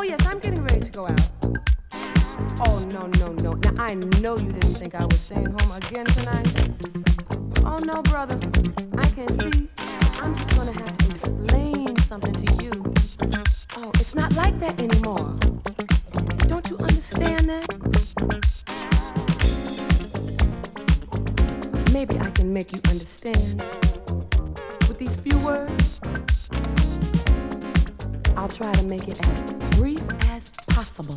Oh yes, I'm getting ready to go out. Oh no, no, no. Now I know you didn't think I was staying home again tonight. Oh no, brother. I can see. I'm just gonna have to explain something to you. Oh, it's not like that anymore. Don't you understand that? Maybe I can make you understand with these few words. I'll try to make it as brief as possible.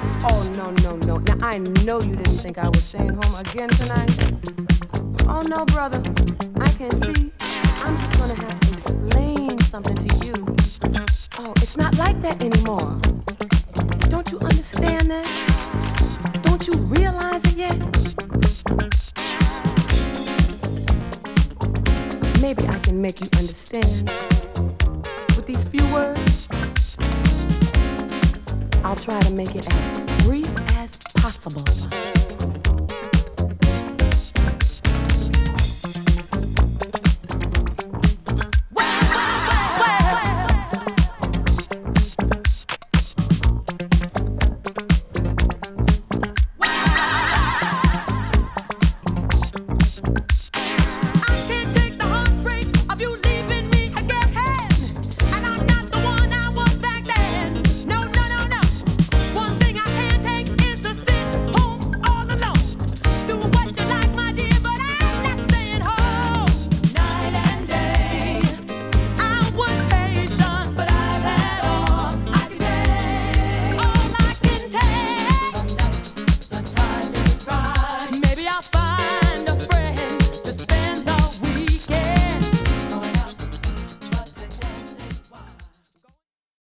Oh, no, no, no. Now, I know you didn't think I was staying home again tonight. Oh, no, brother. I can see. I'm just gonna have to explain something to you. Oh, it's not like that anymore. Don't you understand that? Don't you realize it yet? Maybe I can make you understand with these few words. I'll try to make it as brief as possible.